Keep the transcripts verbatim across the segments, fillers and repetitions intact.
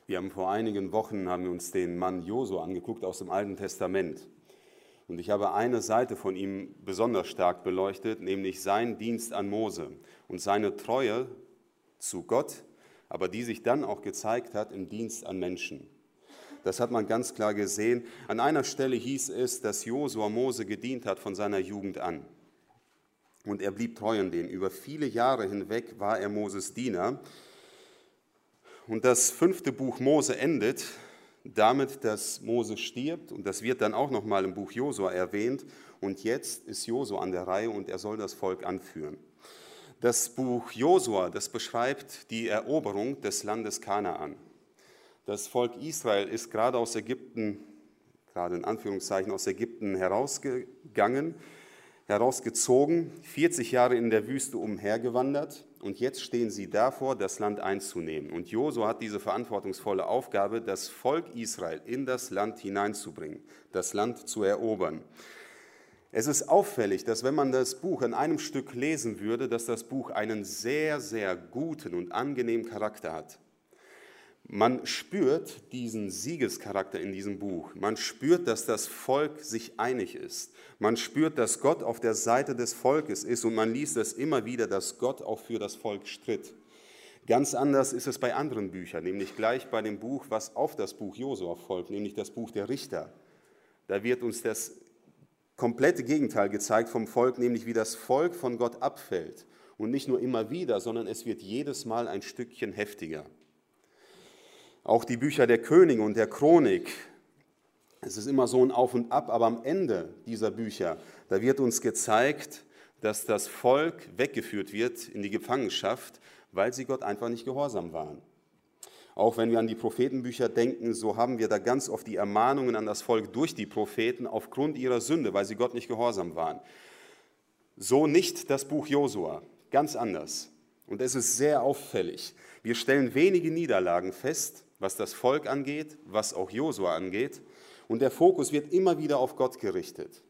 Wir haben vor einigen Wochen haben wir uns den Mann Josua angeguckt aus dem Alten Testament. Und ich habe eine Seite von ihm besonders stark beleuchtet, nämlich seinen Dienst an Mose und seine Treue zu Gott, aber die sich dann auch gezeigt hat im Dienst an Menschen. Das hat man ganz klar gesehen. An einer Stelle hieß es, dass Josua Mose gedient hat von seiner Jugend an. Und er blieb treu an dem. Über viele Jahre hinweg war er Moses Diener. Und das fünfte Buch Mose endet damit, dass Mose stirbt. Und das wird dann auch nochmal im Buch Josua erwähnt. Und jetzt ist Josua an der Reihe und er soll das Volk anführen. Das Buch Josua, das beschreibt die Eroberung des Landes Kanaan. Das Volk Israel ist gerade aus Ägypten, gerade in Anführungszeichen aus Ägypten herausgegangen, herausgezogen, vierzig Jahre in der Wüste umhergewandert und jetzt stehen sie davor, das Land einzunehmen. Und Josua hat diese verantwortungsvolle Aufgabe, das Volk Israel in das Land hineinzubringen, das Land zu erobern. Es ist auffällig, dass wenn man das Buch in einem Stück lesen würde, dass das Buch einen sehr, sehr guten und angenehmen Charakter hat. Man spürt diesen Siegescharakter in diesem Buch. Man spürt, dass das Volk sich einig ist. Man spürt, dass Gott auf der Seite des Volkes ist und man liest es immer wieder, dass Gott auch für das Volk stritt. Ganz anders ist es bei anderen Büchern, nämlich gleich bei dem Buch, was auf das Buch Josua folgt, nämlich das Buch der Richter. Da wird uns das komplette Gegenteil gezeigt vom Volk, nämlich wie das Volk von Gott abfällt. Und nicht nur immer wieder, sondern es wird jedes Mal ein Stückchen heftiger. Auch die Bücher der Könige und der Chronik, es ist immer so ein Auf und Ab, aber am Ende dieser Bücher, da wird uns gezeigt, dass das Volk weggeführt wird in die Gefangenschaft, weil sie Gott einfach nicht gehorsam waren. Auch wenn wir an die Prophetenbücher denken, so haben wir da ganz oft die Ermahnungen an das Volk durch die Propheten aufgrund ihrer Sünde, weil sie Gott nicht gehorsam waren. So nicht das Buch Josua, ganz anders. Und es ist sehr auffällig. Wir stellen wenige Niederlagen fest, was das Volk angeht, was auch Josua angeht. Und der Fokus wird immer wieder auf Gott gerichtet.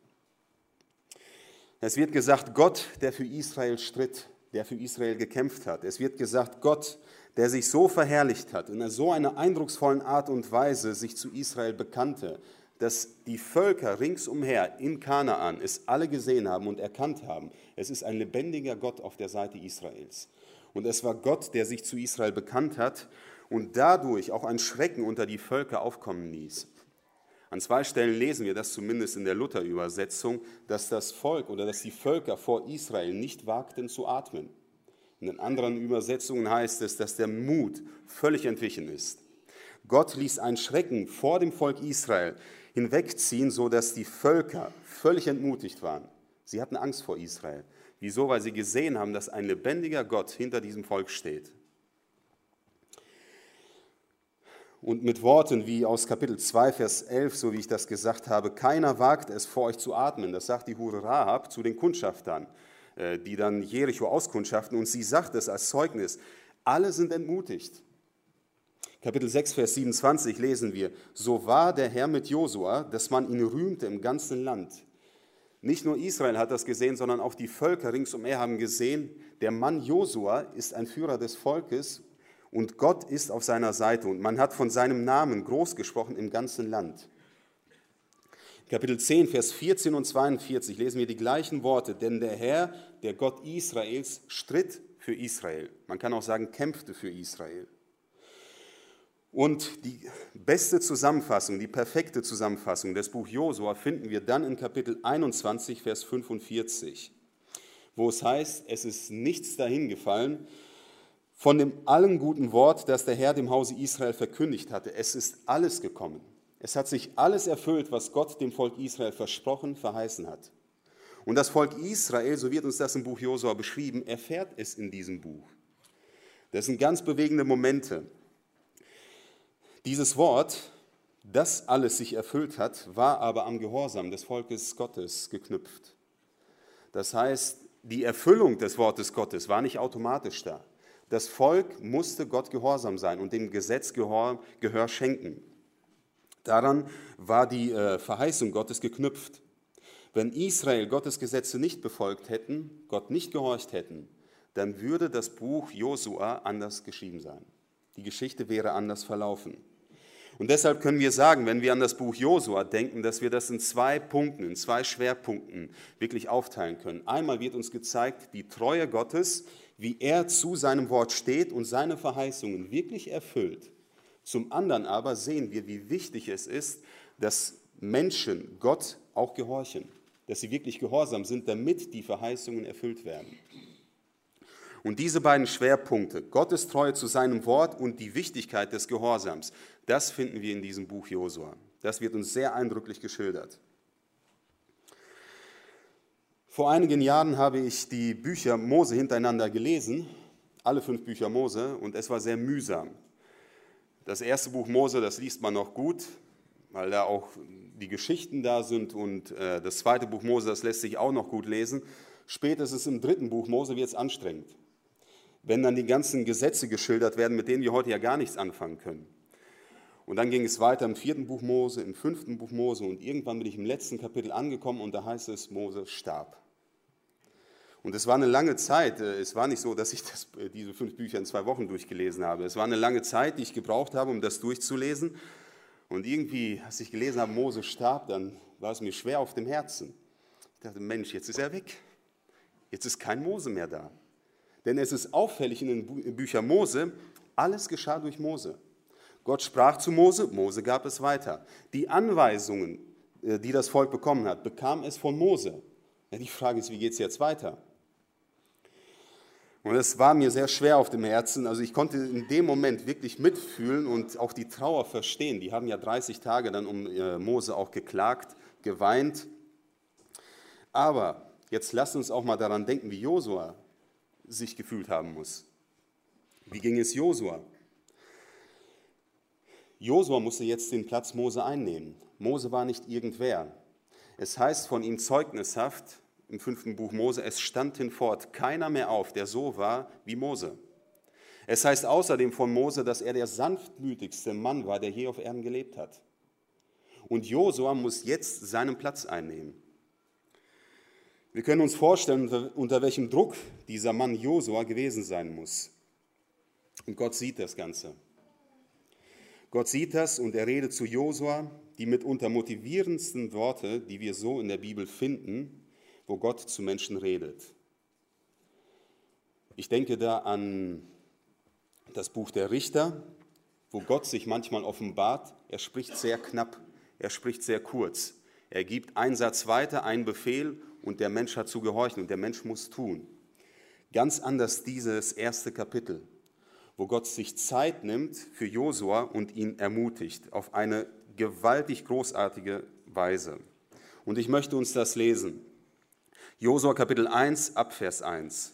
Es wird gesagt, Gott, der für Israel stritt, der für Israel gekämpft hat. Es wird gesagt, Gott, der sich so verherrlicht hat, in so einer eindrucksvollen Art und Weise sich zu Israel bekannte, dass die Völker ringsumher in Kanaan es alle gesehen haben und erkannt haben. Es ist ein lebendiger Gott auf der Seite Israels. Und es war Gott, der sich zu Israel bekannt hat und dadurch auch ein Schrecken unter die Völker aufkommen ließ. An zwei Stellen lesen wir das zumindest in der Luther-Übersetzung, dass das Volk oder dass die Völker vor Israel nicht wagten zu atmen. In den anderen Übersetzungen heißt es, dass der Mut völlig entwichen ist. Gott ließ ein Schrecken vor dem Volk Israel hinwegziehen, sodass die Völker völlig entmutigt waren. Sie hatten Angst vor Israel. Wieso? Weil sie gesehen haben, dass ein lebendiger Gott hinter diesem Volk steht. Und mit Worten wie aus Kapitel zwei, Vers elf, so wie ich das gesagt habe, keiner wagt es, vor euch zu atmen. Das sagt die Hure Rahab zu den Kundschaftern, die dann Jericho auskundschaften. Und sie sagt es als Zeugnis, alle sind entmutigt. Kapitel sechs, Vers siebenundzwanzig lesen wir, so war der Herr mit Josua, dass man ihn rühmte im ganzen Land. Nicht nur Israel hat das gesehen, sondern auch die Völker ringsumher haben gesehen, der Mann Josua ist ein Führer des Volkes und Gott ist auf seiner Seite. Und man hat von seinem Namen groß gesprochen im ganzen Land. Kapitel zehn, Vers vierzehn und zweiundvierzig lesen wir die gleichen Worte. Denn der Herr, der Gott Israels, stritt für Israel. Man kann auch sagen, kämpfte für Israel. Und die beste Zusammenfassung, die perfekte Zusammenfassung des Buch Josua finden wir dann in Kapitel einundzwanzig, Vers fünfundvierzig, wo es heißt, es ist nichts dahingefallen von dem allen guten Wort, das der Herr dem Hause Israel verkündigt hatte. Es ist alles gekommen. Es hat sich alles erfüllt, was Gott dem Volk Israel versprochen, verheißen hat. Und das Volk Israel, so wird uns das im Buch Josua beschrieben, erfährt es in diesem Buch. Das sind ganz bewegende Momente. Dieses Wort, das alles sich erfüllt hat, war aber am Gehorsam des Volkes Gottes geknüpft. Das heißt, die Erfüllung des Wortes Gottes war nicht automatisch da. Das Volk musste Gott gehorsam sein und dem Gesetz Gehör, Gehör schenken. Daran war die äh, Verheißung Gottes geknüpft. Wenn Israel Gottes Gesetze nicht befolgt hätten, Gott nicht gehorcht hätten, dann würde das Buch Josua anders geschrieben sein. Die Geschichte wäre anders verlaufen. Und deshalb können wir sagen, wenn wir an das Buch Josua denken, dass wir das in zwei Punkten, in zwei Schwerpunkten wirklich aufteilen können. Einmal wird uns gezeigt, die Treue Gottes, wie er zu seinem Wort steht und seine Verheißungen wirklich erfüllt. Zum anderen aber sehen wir, wie wichtig es ist, dass Menschen Gott auch gehorchen, dass sie wirklich gehorsam sind, damit die Verheißungen erfüllt werden. Und diese beiden Schwerpunkte, Gottes Treue zu seinem Wort und die Wichtigkeit des Gehorsams, das finden wir in diesem Buch Josua. Das wird uns sehr eindrücklich geschildert. Vor einigen Jahren habe ich die Bücher Mose hintereinander gelesen, alle fünf Bücher Mose, und es war sehr mühsam. Das erste Buch Mose, das liest man noch gut, weil da auch die Geschichten da sind, und äh, das zweite Buch Mose, das lässt sich auch noch gut lesen. Spätestens im dritten Buch Mose wird es anstrengend, wenn dann die ganzen Gesetze geschildert werden, mit denen wir heute ja gar nichts anfangen können. Und dann ging es weiter im vierten Buch Mose, im fünften Buch Mose, und irgendwann bin ich im letzten Kapitel angekommen und da heißt es, Mose starb. Und es war eine lange Zeit, es war nicht so, dass ich das, diese fünf Bücher in zwei Wochen durchgelesen habe. Es war eine lange Zeit, die ich gebraucht habe, um das durchzulesen. Und irgendwie, als ich gelesen habe, Mose starb, dann war es mir schwer auf dem Herzen. Ich dachte, Mensch, jetzt ist er weg. Jetzt ist kein Mose mehr da. Denn es ist auffällig in den Büchern Mose, alles geschah durch Mose. Gott sprach zu Mose, Mose gab es weiter. Die Anweisungen, die das Volk bekommen hat, bekam es von Mose. Ja, die Frage ist, wie geht es jetzt weiter? Und es war mir sehr schwer auf dem Herzen. Also ich konnte in dem Moment wirklich mitfühlen und auch die Trauer verstehen. Die haben ja dreißig Tage dann um Mose auch geklagt, geweint. Aber jetzt lasst uns auch mal daran denken, wie Josua sich gefühlt haben muss. Wie ging es Josua? Josua musste jetzt den Platz Mose einnehmen. Mose war nicht irgendwer. Es heißt von ihm zeugnishaft im fünften Buch Mose, es stand hinfort keiner mehr auf, der so war wie Mose. Es heißt außerdem von Mose, dass er der sanftmütigste Mann war, der je auf Erden gelebt hat. Und Josua muss jetzt seinen Platz einnehmen. Wir können uns vorstellen, unter welchem Druck dieser Mann Josua gewesen sein muss. Und Gott sieht das Ganze. Gott sieht das und er redet zu Josua die mitunter motivierendsten Worte, die wir so in der Bibel finden, wo Gott zu Menschen redet. Ich denke da an das Buch der Richter, wo Gott sich manchmal offenbart. Er spricht sehr knapp, er spricht sehr kurz. Er gibt einen Satz weiter, einen Befehl, und der Mensch hat zu gehorchen und der Mensch muss tun. Ganz anders dieses erste Kapitel, wo Gott sich Zeit nimmt für Josua und ihn ermutigt auf eine gewaltig großartige Weise. Und ich möchte uns das lesen. Josua Kapitel eins, ab Vers eins.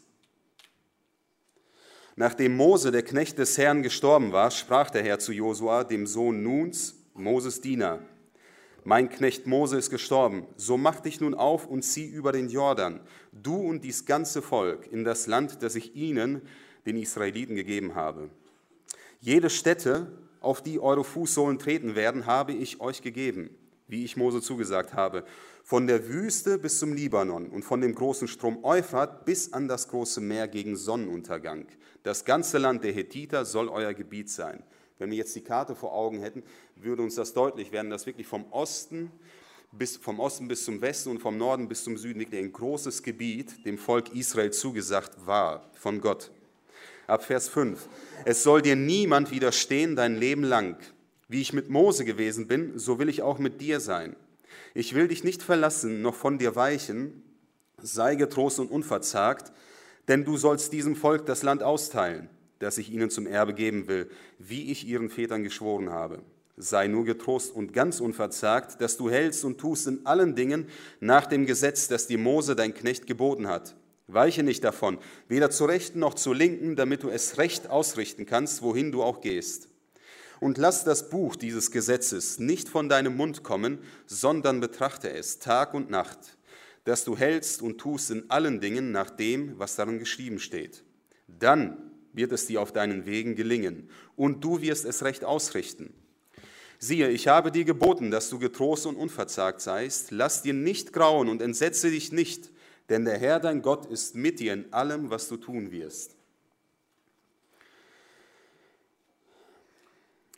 Nachdem Mose, der Knecht des Herrn, gestorben war, sprach der Herr zu Josua, dem Sohn Nuns, Moses Diener: Mein Knecht Mose ist gestorben, so mach dich nun auf und zieh über den Jordan, du und dies ganze Volk, in das Land, das ich ihnen, den Israeliten, gegeben habe. Jede Stätte, auf die eure Fußsohlen treten werden, habe ich euch gegeben, wie ich Mose zugesagt habe, von der Wüste bis zum Libanon und von dem großen Strom Euphrat bis an das große Meer gegen Sonnenuntergang. Das ganze Land der Hethiter soll euer Gebiet sein. Wenn wir jetzt die Karte vor Augen hätten, würde uns das deutlich werden, dass wirklich vom Osten bis, vom Osten bis zum Westen und vom Norden bis zum Süden wirklich ein großes Gebiet dem Volk Israel zugesagt war von Gott. Ab Vers fünf. Es soll dir niemand widerstehen dein Leben lang. Wie ich mit Mose gewesen bin, so will ich auch mit dir sein. Ich will dich nicht verlassen, noch von dir weichen. Sei getrost und unverzagt, denn du sollst diesem Volk das Land austeilen, das ich ihnen zum Erbe geben will, wie ich ihren Vätern geschworen habe. Sei nur getrost und ganz unverzagt, dass du hältst und tust in allen Dingen nach dem Gesetz, das dir Mose, dein Knecht, geboten hat. Weiche nicht davon, weder zur Rechten noch zur Linken, damit du es recht ausrichten kannst, wohin du auch gehst. Und lass das Buch dieses Gesetzes nicht von deinem Mund kommen, sondern betrachte es Tag und Nacht, dass du hältst und tust in allen Dingen nach dem, was darin geschrieben steht. Dann wird es dir auf deinen Wegen gelingen und du wirst es recht ausrichten. Siehe, ich habe dir geboten, dass du getrost und unverzagt seist. Lass dir nicht grauen und entsetze dich nicht, denn der Herr, dein Gott, ist mit dir in allem, was du tun wirst.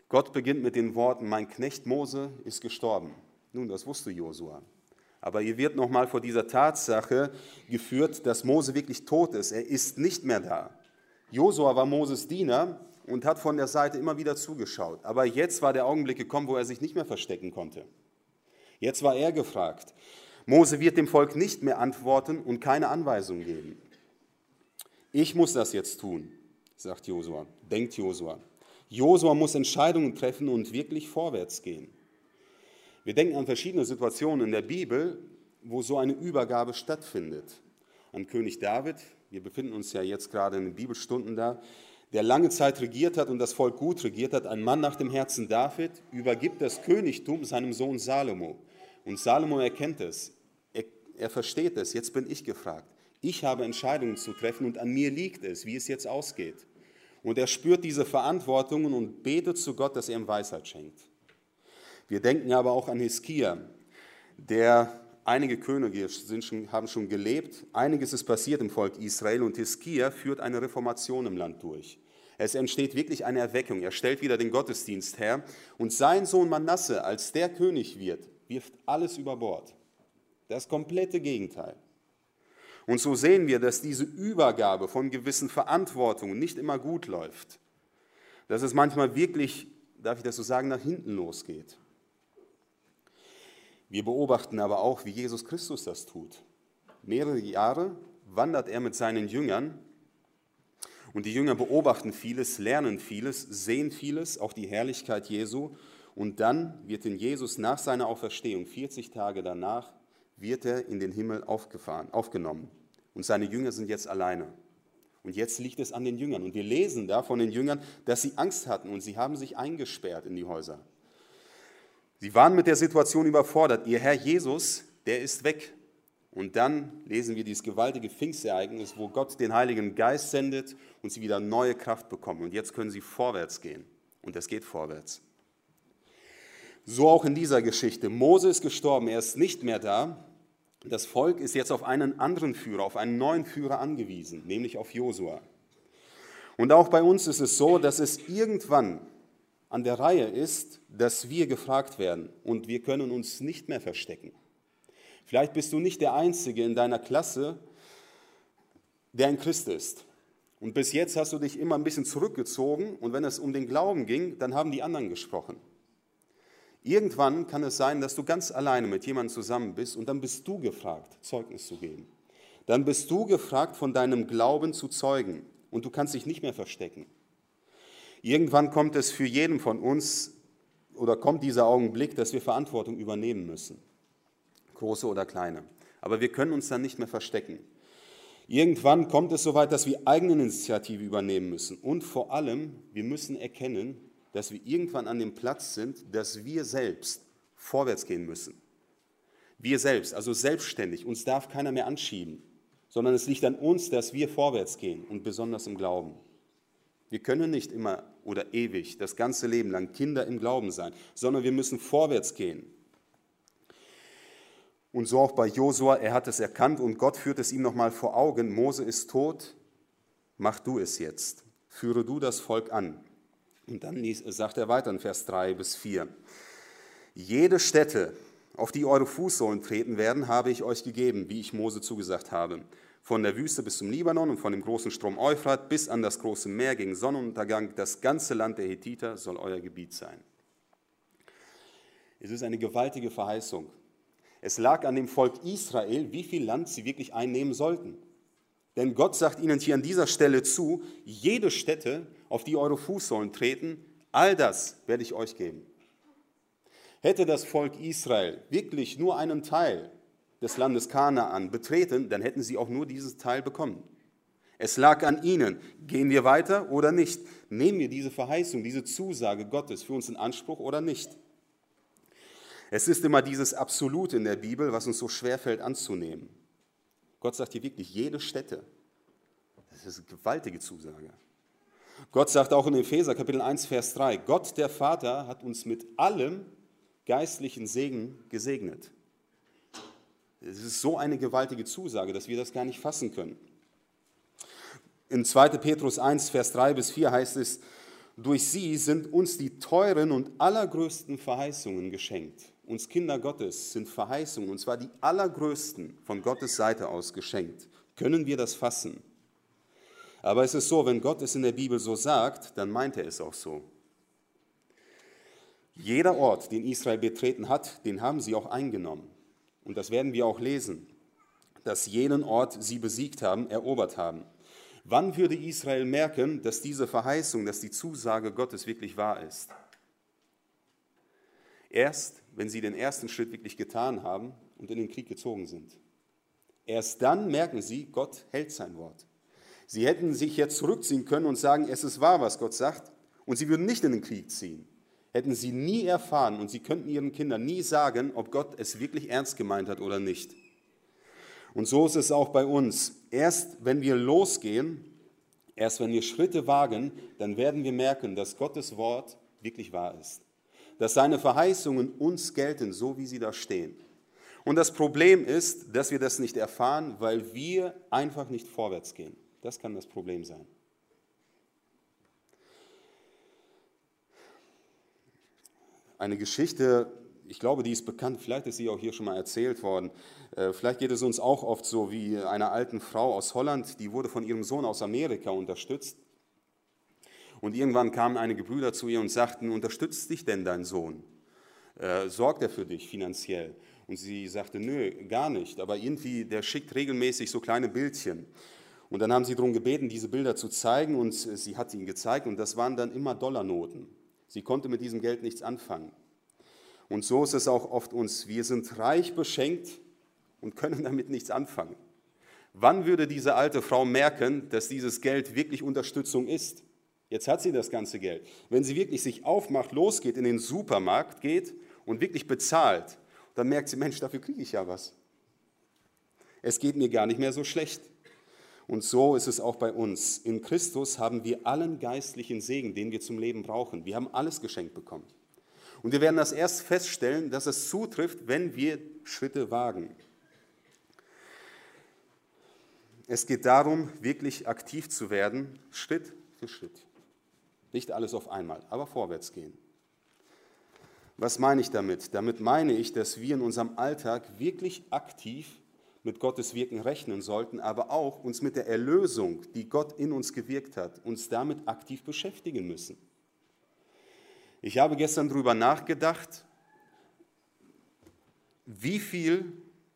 Gott beginnt mit den Worten, mein Knecht Mose ist gestorben. Nun, das wusste Josua. Aber ihr wird nochmal vor dieser Tatsache geführt, dass Mose wirklich tot ist. Er ist nicht mehr da. Josua war Moses Diener und hat von der Seite immer wieder zugeschaut. Aber jetzt war der Augenblick gekommen, wo er sich nicht mehr verstecken konnte. Jetzt war er gefragt. Mose wird dem Volk nicht mehr antworten und keine Anweisung geben. Ich muss das jetzt tun, sagt Josua, denkt Josua. Josua muss Entscheidungen treffen und wirklich vorwärts gehen. Wir denken an verschiedene Situationen in der Bibel, wo so eine Übergabe stattfindet. An König David, wir befinden uns ja jetzt gerade in den Bibelstunden da, der lange Zeit regiert hat und das Volk gut regiert hat, ein Mann nach dem Herzen David, übergibt das Königtum seinem Sohn Salomo. Und Salomo erkennt es, er, er versteht es, jetzt bin ich gefragt. Ich habe Entscheidungen zu treffen und an mir liegt es, wie es jetzt ausgeht. Und er spürt diese Verantwortungen und betet zu Gott, dass er ihm Weisheit schenkt. Wir denken aber auch an Hiskia, der einige Könige sind schon, haben schon gelebt, einiges ist passiert im Volk Israel und Hiskia führt eine Reformation im Land durch. Es entsteht wirklich eine Erweckung, er stellt wieder den Gottesdienst her und sein Sohn Manasse, als der König wird, wirft alles über Bord. Das komplette Gegenteil. Und so sehen wir, dass diese Übergabe von gewissen Verantwortungen nicht immer gut läuft. Dass es manchmal wirklich, darf ich das so sagen, nach hinten losgeht. Wir beobachten aber auch, wie Jesus Christus das tut. Mehrere Jahre wandert er mit seinen Jüngern und die Jünger beobachten vieles, lernen vieles, sehen vieles, auch die Herrlichkeit Jesu. Und dann wird in Jesus nach seiner Auferstehung, vierzig Tage danach, wird er in den Himmel aufgefahren, aufgenommen. Und seine Jünger sind jetzt alleine. Und jetzt liegt es an den Jüngern. Und wir lesen da von den Jüngern, dass sie Angst hatten und sie haben sich eingesperrt in die Häuser. Sie waren mit der Situation überfordert. Ihr Herr Jesus, der ist weg. Und dann lesen wir dieses gewaltige Pfingstereignis, wo Gott den Heiligen Geist sendet und sie wieder neue Kraft bekommen. Und jetzt können sie vorwärts gehen. Und es geht vorwärts. So auch in dieser Geschichte. Mose ist gestorben, er ist nicht mehr da. Das Volk ist jetzt auf einen anderen Führer, auf einen neuen Führer angewiesen, nämlich auf Josua. Und auch bei uns ist es so, dass es irgendwann an der Reihe ist, dass wir gefragt werden und wir können uns nicht mehr verstecken. Vielleicht bist du nicht der Einzige in deiner Klasse, der ein Christ ist. Und bis jetzt hast du dich immer ein bisschen zurückgezogen und wenn es um den Glauben ging, dann haben die anderen gesprochen. Irgendwann kann es sein, dass du ganz alleine mit jemandem zusammen bist und dann bist du gefragt, Zeugnis zu geben. Dann bist du gefragt, von deinem Glauben zu zeugen und du kannst dich nicht mehr verstecken. Irgendwann kommt es für jeden von uns oder kommt dieser Augenblick, dass wir Verantwortung übernehmen müssen, große oder kleine. Aber wir können uns dann nicht mehr verstecken. Irgendwann kommt es soweit, dass wir eigene Initiative übernehmen müssen und vor allem, wir müssen erkennen, dass wir irgendwann an dem Platz sind, dass wir selbst vorwärts gehen müssen. Wir selbst, also selbstständig, uns darf keiner mehr anschieben, sondern es liegt an uns, dass wir vorwärts gehen und besonders im Glauben. Wir können nicht immer oder ewig, das ganze Leben lang Kinder im Glauben sein, sondern wir müssen vorwärts gehen. Und so auch bei Josua, er hat es erkannt und Gott führt es ihm nochmal vor Augen, Mose ist tot, mach du es jetzt, führe du das Volk an. Und dann sagt er weiter in Vers drei bis vier, jede Stätte, auf die eure Fußsohlen treten werden, habe ich euch gegeben, wie ich Mose zugesagt habe. Von der Wüste bis zum Libanon und von dem großen Strom Euphrat bis an das große Meer gegen Sonnenuntergang, das ganze Land der Hethiter soll euer Gebiet sein. Es ist eine gewaltige Verheißung. Es lag an dem Volk Israel, wie viel Land sie wirklich einnehmen sollten. Denn Gott sagt ihnen hier an dieser Stelle zu, jede Stätte, auf die eure Fußsohlen treten, all das werde ich euch geben. Hätte das Volk Israel wirklich nur einen Teil des Landes Kanaan betreten, dann hätten sie auch nur dieses Teil bekommen. Es lag an ihnen, gehen wir weiter oder nicht? Nehmen wir diese Verheißung, diese Zusage Gottes für uns in Anspruch oder nicht? Es ist immer dieses Absolute in der Bibel, was uns so schwerfällt anzunehmen. Gott sagt hier wirklich, jede Stätte. Das ist eine gewaltige Zusage. Gott sagt auch in Epheser Kapitel eins, Vers drei, Gott der Vater hat uns mit allem geistlichen Segen gesegnet. Es ist so eine gewaltige Zusage, dass wir das gar nicht fassen können. In zweiter Petrus eins, Vers drei bis vier heißt es, Durch sie sind uns die teuren und allergrößten Verheißungen geschenkt. Uns Kinder Gottes sind Verheißungen, und zwar die allergrößten von Gottes Seite aus geschenkt. Können wir das fassen? Aber es ist so, wenn Gott es in der Bibel so sagt, dann meint er es auch so. Jeder Ort, den Israel betreten hat, den haben sie auch eingenommen. Und das werden wir auch lesen, dass jenen Ort sie besiegt haben, erobert haben. Wann würde Israel merken, dass diese Verheißung, dass die Zusage Gottes wirklich wahr ist? Erst, wenn sie den ersten Schritt wirklich getan haben und in den Krieg gezogen sind. Erst dann merken sie, Gott hält sein Wort. Sie hätten sich jetzt zurückziehen können und sagen, es ist wahr, was Gott sagt, und sie würden nicht in den Krieg ziehen. Hätten sie nie erfahren und sie könnten ihren Kindern nie sagen, ob Gott es wirklich ernst gemeint hat oder nicht. Und so ist es auch bei uns. Erst wenn wir losgehen, erst wenn wir Schritte wagen, dann werden wir merken, dass Gottes Wort wirklich wahr ist. Dass seine Verheißungen uns gelten, so wie sie da stehen. Und das Problem ist, dass wir das nicht erfahren, weil wir einfach nicht vorwärts gehen. Das kann das Problem sein. Eine Geschichte, ich glaube, die ist bekannt, vielleicht ist sie auch hier schon mal erzählt worden. Vielleicht geht es uns auch oft so wie einer alten Frau aus Holland, die wurde von ihrem Sohn aus Amerika unterstützt. Und irgendwann kamen einige Brüder zu ihr und sagten, unterstützt dich denn dein Sohn? Äh, sorgt er für dich finanziell? Und sie sagte, nö, gar nicht, aber irgendwie, der schickt regelmäßig so kleine Bildchen. Und dann haben sie darum gebeten, diese Bilder zu zeigen, und sie hat ihnen gezeigt, und das waren dann immer Dollarnoten. Sie konnte mit diesem Geld nichts anfangen. Und so ist es auch oft uns. Wir sind reich beschenkt und können damit nichts anfangen. Wann würde diese alte Frau merken, dass dieses Geld wirklich Unterstützung ist? Jetzt hat sie das ganze Geld. Wenn sie wirklich sich aufmacht, losgeht, in den Supermarkt geht und wirklich bezahlt, dann merkt sie, Mensch, dafür kriege ich ja was. Es geht mir gar nicht mehr so schlecht. Und so ist es auch bei uns. In Christus haben wir allen geistlichen Segen, den wir zum Leben brauchen. Wir haben alles geschenkt bekommen. Und wir werden das erst feststellen, dass es zutrifft, wenn wir Schritte wagen. Es geht darum, wirklich aktiv zu werden, Schritt für Schritt. Nicht alles auf einmal, aber vorwärts gehen. Was meine ich damit? Damit meine ich, dass wir in unserem Alltag wirklich aktiv mit Gottes Wirken rechnen sollten, aber auch uns mit der Erlösung, die Gott in uns gewirkt hat, uns damit aktiv beschäftigen müssen. Ich habe gestern darüber nachgedacht, wie viel,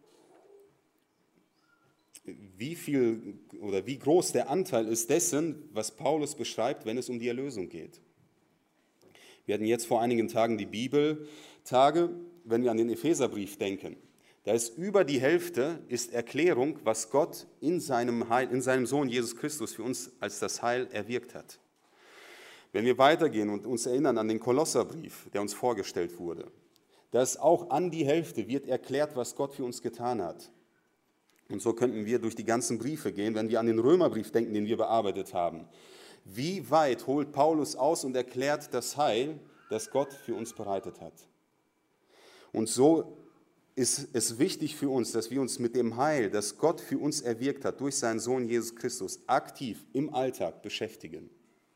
wie viel oder wie groß der Anteil ist dessen, was Paulus beschreibt, wenn es um die Erlösung geht. Wir hatten jetzt vor einigen Tagen die Bibeltage, wenn wir an den Epheserbrief denken. Da ist über die Hälfte ist Erklärung, was Gott in seinem, Heil, in seinem Sohn Jesus Christus für uns als das Heil erwirkt hat. Wenn wir weitergehen und uns erinnern an den Kolosserbrief, der uns vorgestellt wurde, da ist auch an die Hälfte wird erklärt, was Gott für uns getan hat. Und so könnten wir durch die ganzen Briefe gehen, wenn wir an den Römerbrief denken, den wir bearbeitet haben. Wie weit holt Paulus aus und erklärt das Heil, das Gott für uns bereitet hat? Und so ist es wichtig für uns, dass wir uns mit dem Heil, das Gott für uns erwirkt hat, durch seinen Sohn Jesus Christus, aktiv im Alltag beschäftigen.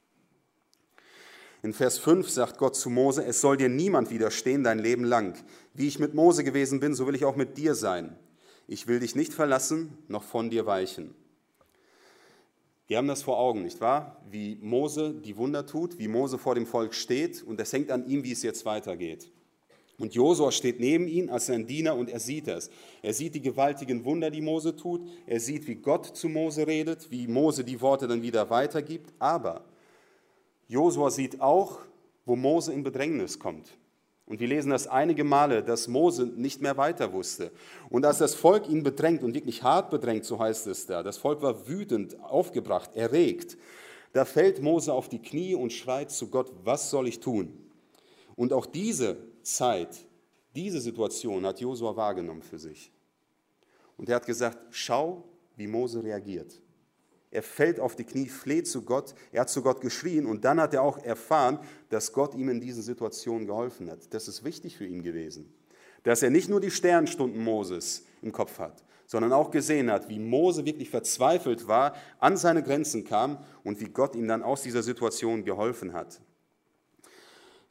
In Vers fünf sagt Gott zu Mose, es soll dir niemand widerstehen dein Leben lang. Wie ich mit Mose gewesen bin, so will ich auch mit dir sein. Ich will dich nicht verlassen, noch von dir weichen. Wir haben das vor Augen, nicht wahr? Wie Mose die Wunder tut, wie Mose vor dem Volk steht, und es hängt an ihm, wie es jetzt weitergeht. Und Josua steht neben ihm als sein Diener und er sieht es. Er sieht die gewaltigen Wunder, die Mose tut. Er sieht, wie Gott zu Mose redet, wie Mose die Worte dann wieder weitergibt. Aber Josua sieht auch, wo Mose in Bedrängnis kommt. Und wir lesen das einige Male, dass Mose nicht mehr weiter wusste. Und als das Volk ihn bedrängt und wirklich hart bedrängt, so heißt es da, das Volk war wütend, aufgebracht, erregt, da fällt Mose auf die Knie und schreit zu Gott, was soll ich tun? Und auch diese Zeit, diese Situation hat Josua wahrgenommen für sich. Und er hat gesagt, schau, wie Mose reagiert. Er fällt auf die Knie, fleht zu Gott, er hat zu Gott geschrien und dann hat er auch erfahren, dass Gott ihm in diesen Situationen geholfen hat. Das ist wichtig für ihn gewesen, dass er nicht nur die Sternstunden Moses im Kopf hat, sondern auch gesehen hat, wie Mose wirklich verzweifelt war, an seine Grenzen kam und wie Gott ihm dann aus dieser Situation geholfen hat.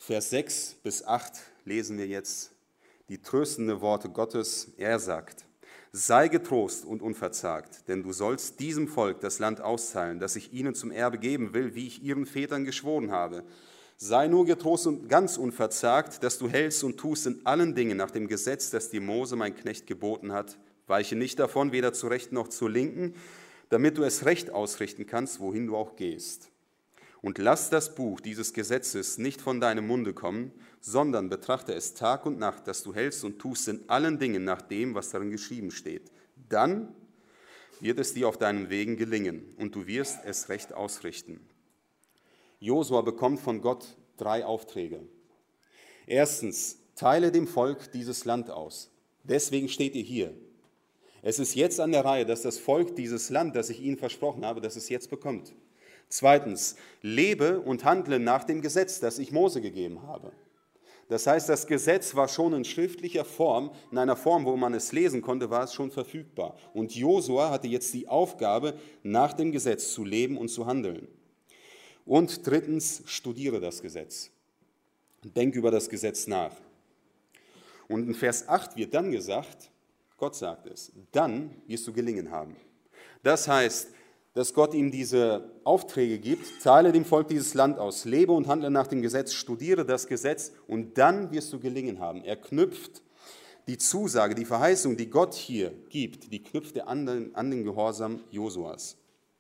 Vers sechs bis acht lesen wir jetzt die tröstenden Worte Gottes. Er sagt: Sei getrost und unverzagt, denn du sollst diesem Volk das Land austeilen, das ich ihnen zum Erbe geben will, wie ich ihren Vätern geschworen habe. Sei nur getrost und ganz unverzagt, dass du hältst und tust in allen Dingen nach dem Gesetz, das dir Mose, mein Knecht, geboten hat. Weiche nicht davon, weder zur Rechten noch zur Linken, damit du es recht ausrichten kannst, wohin du auch gehst. Und lass das Buch dieses Gesetzes nicht von deinem Munde kommen, sondern betrachte es Tag und Nacht, dass du hältst und tust in allen Dingen nach dem, was darin geschrieben steht. Dann wird es dir auf deinen Wegen gelingen und du wirst es recht ausrichten. Josua bekommt von Gott drei Aufträge. Erstens, teile dem Volk dieses Land aus. Deswegen steht ihr hier. Es ist jetzt an der Reihe, dass das Volk dieses Land, das ich ihnen versprochen habe, dass es jetzt bekommt. Zweitens, lebe und handle nach dem Gesetz, das ich Mose gegeben habe. Das heißt, das Gesetz war schon in schriftlicher Form, in einer Form, wo man es lesen konnte, war es schon verfügbar. Und Josua hatte jetzt die Aufgabe, nach dem Gesetz zu leben und zu handeln. Und drittens, studiere das Gesetz. Denk über das Gesetz nach. Und in Vers acht wird dann gesagt, Gott sagt es, dann wirst du gelingen haben. Das heißt, dass Gott ihm diese Aufträge gibt, teile dem Volk dieses Land aus, lebe und handle nach dem Gesetz, studiere das Gesetz und dann wirst du gelingen haben. Er knüpft die Zusage, die Verheißung, die Gott hier gibt, die knüpft er an den, an den Gehorsam Josuas.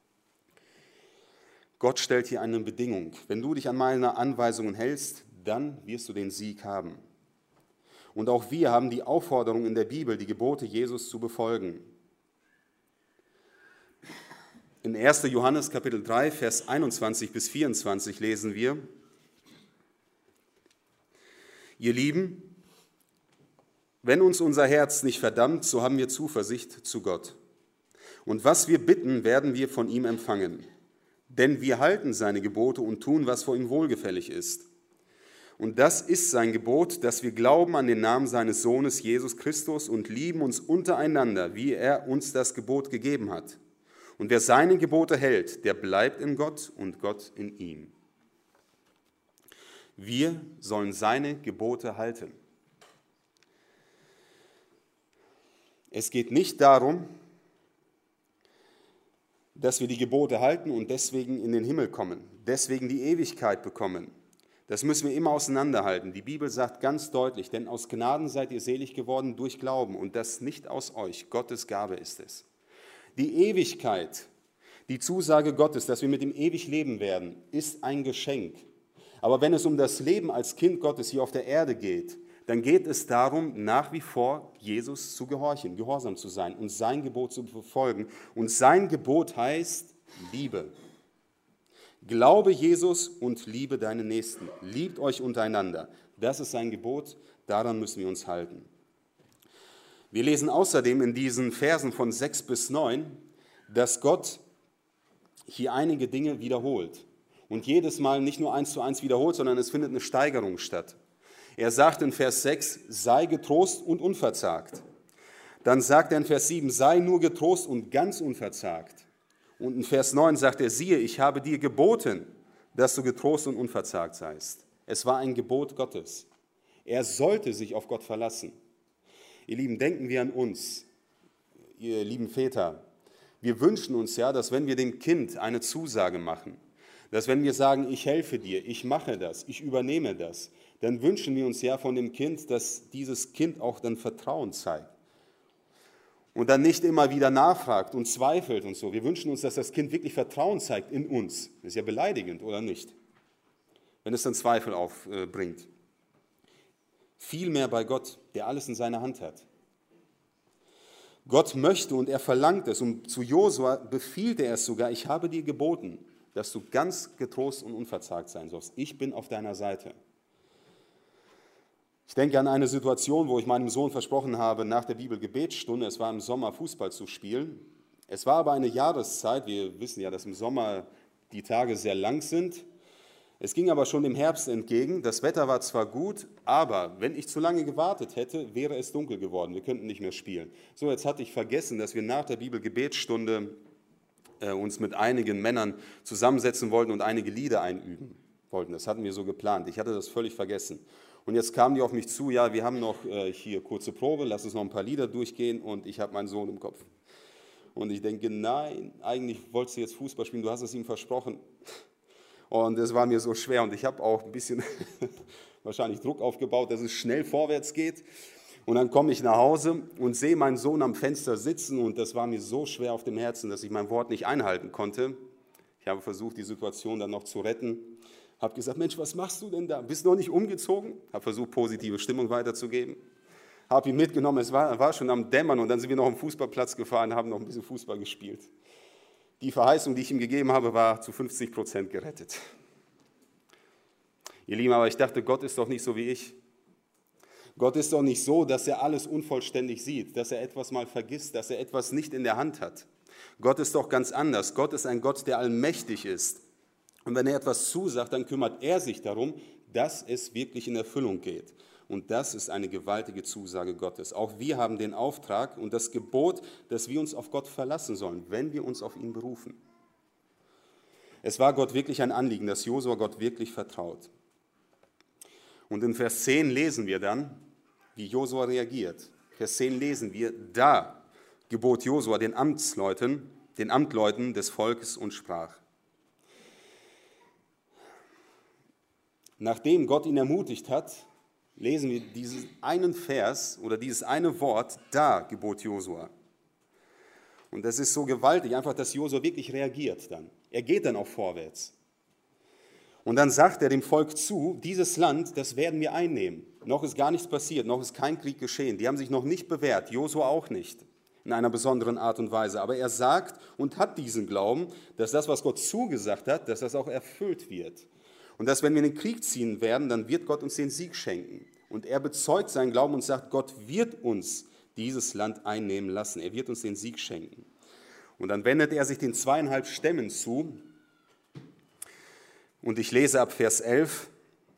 Gott stellt hier eine Bedingung. Wenn du dich an meine Anweisungen hältst, dann wirst du den Sieg haben. Und auch wir haben die Aufforderung in der Bibel, die Gebote Jesus zu befolgen. In erster Johannes Kapitel drei, Vers einundzwanzig bis vierundzwanzig lesen wir: Ihr Lieben, wenn uns unser Herz nicht verdammt, so haben wir Zuversicht zu Gott. Und was wir bitten, werden wir von ihm empfangen. Denn wir halten seine Gebote und tun, was vor ihm wohlgefällig ist. Und das ist sein Gebot, dass wir glauben an den Namen seines Sohnes Jesus Christus und lieben uns untereinander, wie er uns das Gebot gegeben hat. Und wer seine Gebote hält, der bleibt in Gott und Gott in ihm. Wir sollen seine Gebote halten. Es geht nicht darum, dass wir die Gebote halten und deswegen in den Himmel kommen, deswegen die Ewigkeit bekommen. Das müssen wir immer auseinanderhalten. Die Bibel sagt ganz deutlich, denn aus Gnaden seid ihr selig geworden durch Glauben und das nicht aus euch, Gottes Gabe ist es. Die Ewigkeit, die Zusage Gottes, dass wir mit ihm ewig leben werden, ist ein Geschenk. Aber wenn es um das Leben als Kind Gottes hier auf der Erde geht, dann geht es darum, nach wie vor Jesus zu gehorchen, gehorsam zu sein und sein Gebot zu befolgen. Und sein Gebot heißt Liebe. Glaube Jesus und liebe deinen Nächsten. Liebt euch untereinander. Das ist sein Gebot, daran müssen wir uns halten. Wir lesen außerdem in diesen Versen von sechs bis neun, dass Gott hier einige Dinge wiederholt. Und jedes Mal nicht nur eins zu eins wiederholt, sondern es findet eine Steigerung statt. Er sagt in Vers sechs, sei getrost und unverzagt. Dann sagt er in Vers sieben, sei nur getrost und ganz unverzagt. Und in Vers neun sagt er, siehe, ich habe dir geboten, dass du getrost und unverzagt seist. Es war ein Gebot Gottes. Er sollte sich auf Gott verlassen. Ihr Lieben, denken wir an uns, ihr lieben Väter. Wir wünschen uns ja, dass wenn wir dem Kind eine Zusage machen, dass wenn wir sagen, ich helfe dir, ich mache das, ich übernehme das, dann wünschen wir uns ja von dem Kind, dass dieses Kind auch dann Vertrauen zeigt und dann nicht immer wieder nachfragt und zweifelt und so. Wir wünschen uns, dass das Kind wirklich Vertrauen zeigt in uns. Das ist ja beleidigend, oder nicht? Wenn es dann Zweifel aufbringt. Vielmehr bei Gott, der alles in seiner Hand hat. Gott möchte und er verlangt es und zu Josua befiehlt er es sogar, ich habe dir geboten, dass du ganz getrost und unverzagt sein sollst. Ich bin auf deiner Seite. Ich denke an eine Situation, wo ich meinem Sohn versprochen habe, nach der Bibelgebetsstunde, es war im Sommer, Fußball zu spielen. Es war aber eine Jahreszeit, wir wissen ja, dass im Sommer die Tage sehr lang sind. Es ging aber schon dem Herbst entgegen, das Wetter war zwar gut, aber wenn ich zu lange gewartet hätte, wäre es dunkel geworden, wir könnten nicht mehr spielen. So, jetzt hatte ich vergessen, dass wir nach der Bibelgebetsstunde äh, uns mit einigen Männern zusammensetzen wollten und einige Lieder einüben wollten. Das hatten wir so geplant. Ich hatte das völlig vergessen. Und jetzt kamen die auf mich zu, ja, wir haben noch äh, hier kurze Probe, lass uns noch ein paar Lieder durchgehen und ich habe meinen Sohn im Kopf. Und ich denke, nein, eigentlich wolltest du jetzt Fußball spielen, du hast es ihm versprochen. Und es war mir so schwer und ich habe auch ein bisschen wahrscheinlich Druck aufgebaut, dass es schnell vorwärts geht. Und dann komme ich nach Hause und sehe meinen Sohn am Fenster sitzen und das war mir so schwer auf dem Herzen, dass ich mein Wort nicht einhalten konnte. Ich habe versucht, die Situation dann noch zu retten. Habe gesagt, Mensch, was machst du denn da? Bist du noch nicht umgezogen? Habe versucht, positive Stimmung weiterzugeben. Habe ihn mitgenommen, es war, war schon am Dämmern und dann sind wir noch am Fußballplatz gefahren, haben noch ein bisschen Fußball gespielt. Die Verheißung, die ich ihm gegeben habe, war zu fünfzig Prozent gerettet. Ihr Lieben, aber ich dachte, Gott ist doch nicht so wie ich. Gott ist doch nicht so, dass er alles unvollständig sieht, dass er etwas mal vergisst, dass er etwas nicht in der Hand hat. Gott ist doch ganz anders. Gott ist ein Gott, der allmächtig ist. Und wenn er etwas zusagt, dann kümmert er sich darum, dass es wirklich in Erfüllung geht. Und das ist eine gewaltige Zusage Gottes. Auch wir haben den Auftrag und das Gebot, dass wir uns auf Gott verlassen sollen, wenn wir uns auf ihn berufen. Es war Gott wirklich ein Anliegen, dass Josua Gott wirklich vertraut. Und in Vers zehn lesen wir dann, wie Josua reagiert. Vers zehn lesen wir, da gebot Josua den Amtsleuten, den Amtleuten des Volkes und sprach. Nachdem Gott ihn ermutigt hat, lesen wir diesen einen Vers oder dieses eine Wort, da gebot Josua. Und das ist so gewaltig, einfach, dass Josua wirklich reagiert dann. Er geht dann auch vorwärts. Und dann sagt er dem Volk zu, dieses Land, das werden wir einnehmen. Noch ist gar nichts passiert, noch ist kein Krieg geschehen. Die haben sich noch nicht bewährt, Josua auch nicht, in einer besonderen Art und Weise. Aber er sagt und hat diesen Glauben, dass das, was Gott zugesagt hat, dass das auch erfüllt wird. Und dass, wenn wir in den Krieg ziehen werden, dann wird Gott uns den Sieg schenken. Und er bezeugt seinen Glauben und sagt, Gott wird uns dieses Land einnehmen lassen. Er wird uns den Sieg schenken. Und dann wendet er sich den zweieinhalb Stämmen zu. Und ich lese ab Vers elf.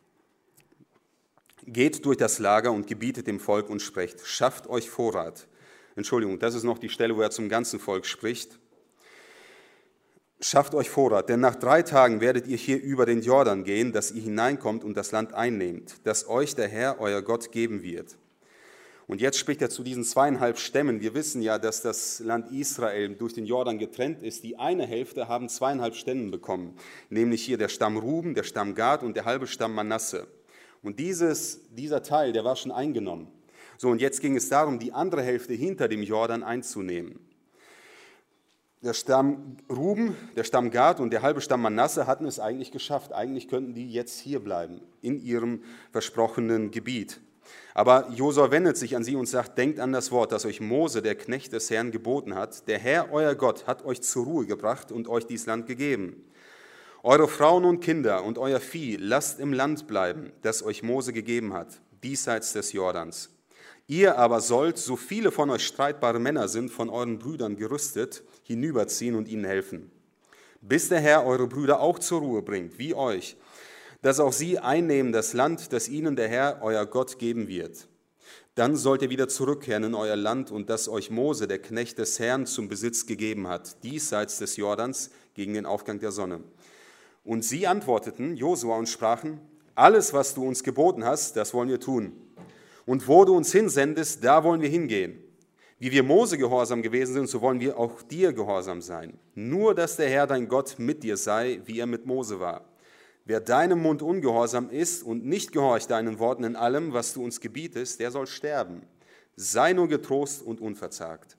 Geht durch das Lager und gebietet dem Volk und sprecht, schafft euch Vorrat. Entschuldigung, das ist noch die Stelle, wo er zum ganzen Volk spricht. Schafft euch Vorrat, denn nach drei Tagen werdet ihr hier über den Jordan gehen, dass ihr hineinkommt und das Land einnehmt, das euch der Herr, euer Gott, geben wird. Und jetzt spricht er zu diesen zweieinhalb Stämmen. Wir wissen ja, dass das Land Israel durch den Jordan getrennt ist. Die eine Hälfte haben zweieinhalb Stämme bekommen, nämlich hier der Stamm Ruben, der Stamm Gad und der halbe Stamm Manasse. Und dieses, dieser Teil, der war schon eingenommen. So, und jetzt ging es darum, die andere Hälfte hinter dem Jordan einzunehmen. Der Stamm Ruben, der Stamm Gad und der halbe Stamm Manasse hatten es eigentlich geschafft. Eigentlich könnten die jetzt hier bleiben, in ihrem versprochenen Gebiet. Aber Josua wendet sich an sie und sagt, denkt an das Wort, das euch Mose, der Knecht des Herrn, geboten hat. Der Herr, euer Gott, hat euch zur Ruhe gebracht und euch dies Land gegeben. Eure Frauen und Kinder und euer Vieh lasst im Land bleiben, das euch Mose gegeben hat, diesseits des Jordans. Ihr aber sollt, so viele von euch streitbare Männer sind, von euren Brüdern gerüstet, hinüberziehen und ihnen helfen. Bis der Herr eure Brüder auch zur Ruhe bringt, wie euch, dass auch sie einnehmen das Land, das ihnen der Herr, euer Gott, geben wird. Dann sollt ihr wieder zurückkehren in euer Land und das euch Mose, der Knecht des Herrn, zum Besitz gegeben hat, diesseits des Jordans, gegen den Aufgang der Sonne. Und sie antworteten, Josua, und sprachen, alles, was du uns geboten hast, das wollen wir tun. Und wo du uns hinsendest, da wollen wir hingehen. Wie wir Mose gehorsam gewesen sind, so wollen wir auch dir gehorsam sein. Nur, dass der Herr, dein Gott, mit dir sei, wie er mit Mose war. Wer deinem Mund ungehorsam ist und nicht gehorcht deinen Worten in allem, was du uns gebietest, der soll sterben. Sei nur getrost und unverzagt.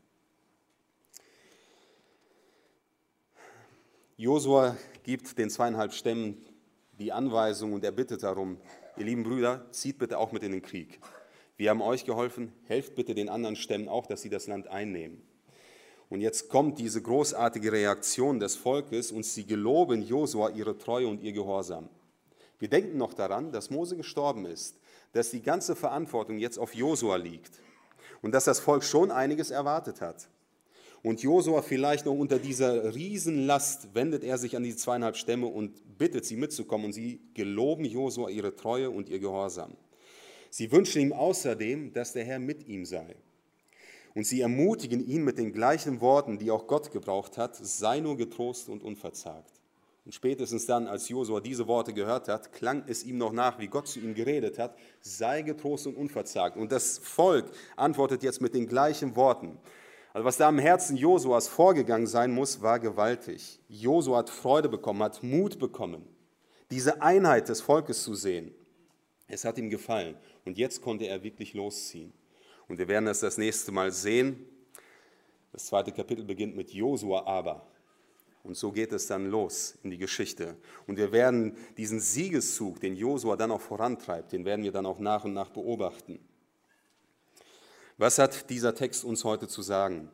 Josua gibt den zweieinhalb Stämmen die Anweisung und er bittet darum, ihr lieben Brüder, zieht bitte auch mit in den Krieg. Wir haben euch geholfen, helft bitte den anderen Stämmen auch, dass sie das Land einnehmen. Und jetzt kommt diese großartige Reaktion des Volkes und sie geloben Josua ihre Treue und ihr Gehorsam. Wir denken noch daran, dass Mose gestorben ist, dass die ganze Verantwortung jetzt auf Josua liegt und dass das Volk schon einiges erwartet hat. Und Josua vielleicht noch unter dieser Riesenlast wendet er sich an die zweieinhalb Stämme und bittet sie mitzukommen und sie geloben Josua ihre Treue und ihr Gehorsam. Sie wünschen ihm außerdem, dass der Herr mit ihm sei. Und sie ermutigen ihn mit den gleichen Worten, die auch Gott gebraucht hat, sei nur getrost und unverzagt. Und spätestens dann, als Josua diese Worte gehört hat, klang es ihm noch nach, wie Gott zu ihm geredet hat, sei getrost und unverzagt. Und das Volk antwortet jetzt mit den gleichen Worten. Also was da im Herzen Josuas vorgegangen sein muss, war gewaltig. Josua hat Freude bekommen, hat Mut bekommen, diese Einheit des Volkes zu sehen. Es hat ihm gefallen und jetzt konnte er wirklich losziehen. Und wir werden das das nächste Mal sehen. Das zweite Kapitel beginnt mit Josua aber. Und so geht es dann los in die Geschichte. Und wir werden diesen Siegeszug, den Josua dann auch vorantreibt, den werden wir dann auch nach und nach beobachten. Was hat dieser Text uns heute zu sagen?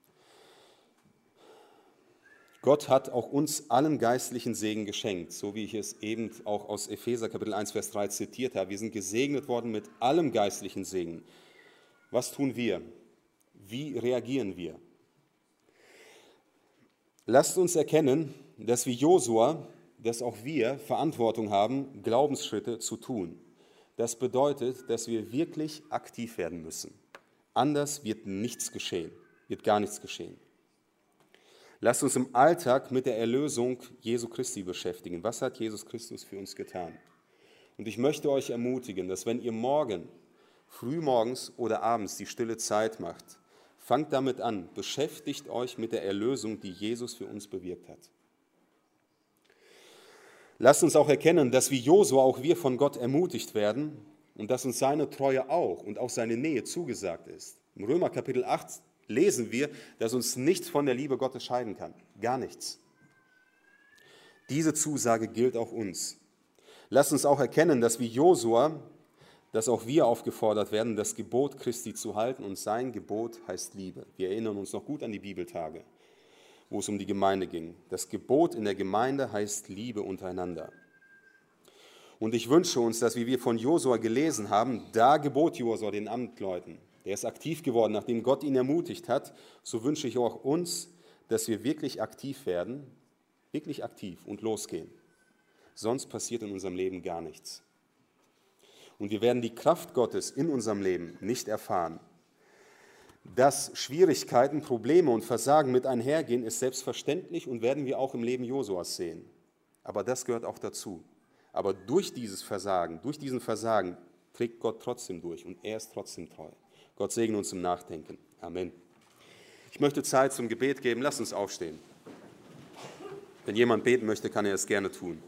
Gott hat auch uns allen geistlichen Segen geschenkt, so wie ich es eben auch aus Epheser Kapitel eins, Vers drei zitiert habe. Wir sind gesegnet worden mit allem geistlichen Segen. Was tun wir? Wie reagieren wir? Lasst uns erkennen, dass wie Josua, dass auch wir Verantwortung haben, Glaubensschritte zu tun. Das bedeutet, dass wir wirklich aktiv werden müssen. Anders wird nichts geschehen, wird gar nichts geschehen. Lasst uns im Alltag mit der Erlösung Jesu Christi beschäftigen. Was hat Jesus Christus für uns getan? Und ich möchte euch ermutigen, dass wenn ihr morgen, frühmorgens oder abends die stille Zeit macht, fangt damit an, beschäftigt euch mit der Erlösung, die Jesus für uns bewirkt hat. Lasst uns auch erkennen, dass wie Josua auch wir von Gott ermutigt werden und dass uns seine Treue auch und auch seine Nähe zugesagt ist. Im Römer Kapitel acht lesen wir, dass uns nichts von der Liebe Gottes scheiden kann. Gar nichts. Diese Zusage gilt auch uns. Lasst uns auch erkennen, dass wie Josua, dass auch wir aufgefordert werden, das Gebot Christi zu halten. Und sein Gebot heißt Liebe. Wir erinnern uns noch gut an die Bibeltage, wo es um die Gemeinde ging. Das Gebot in der Gemeinde heißt Liebe untereinander. Und ich wünsche uns, dass, wie wir von Josua gelesen haben, da gebot Josua den Amtleuten. Der ist aktiv geworden, nachdem Gott ihn ermutigt hat. So wünsche ich auch uns, dass wir wirklich aktiv werden, wirklich aktiv und losgehen. Sonst passiert in unserem Leben gar nichts. Und wir werden die Kraft Gottes in unserem Leben nicht erfahren. Dass Schwierigkeiten, Probleme und Versagen mit einhergehen, ist selbstverständlich und werden wir auch im Leben Josuas sehen. Aber das gehört auch dazu. Aber durch dieses Versagen, durch diesen Versagen trägt Gott trotzdem durch und er ist trotzdem treu. Gott segne uns im Nachdenken. Amen. Ich möchte Zeit zum Gebet geben. Lasst uns aufstehen. Wenn jemand beten möchte, kann er es gerne tun.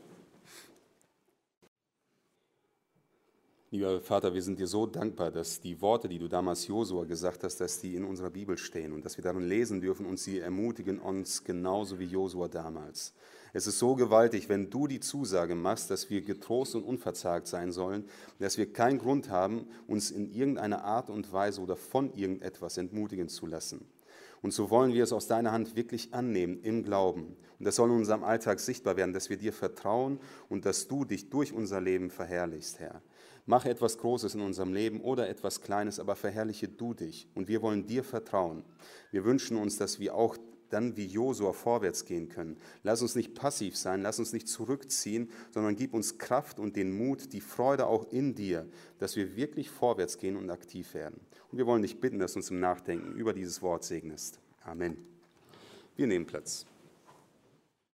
Lieber Vater, wir sind dir so dankbar, dass die Worte, die du damals Josua gesagt hast, dass die in unserer Bibel stehen und dass wir darin lesen dürfen und sie ermutigen uns genauso wie Josua damals. Es ist so gewaltig, wenn du die Zusage machst, dass wir getrost und unverzagt sein sollen, dass wir keinen Grund haben, uns in irgendeiner Art und Weise oder von irgendetwas entmutigen zu lassen. Und so wollen wir es aus deiner Hand wirklich annehmen im Glauben. Und das soll in unserem Alltag sichtbar werden, dass wir dir vertrauen und dass du dich durch unser Leben verherrlichst, Herr. Mach etwas Großes in unserem Leben oder etwas Kleines, aber verherrliche du dich. Und wir wollen dir vertrauen. Wir wünschen uns, dass wir auch dann wie Josua vorwärts gehen können. Lass uns nicht passiv sein, lass uns nicht zurückziehen, sondern gib uns Kraft und den Mut, die Freude auch in dir, dass wir wirklich vorwärts gehen und aktiv werden. Und wir wollen dich bitten, dass du uns im Nachdenken über dieses Wort segnest. Amen. Wir nehmen Platz.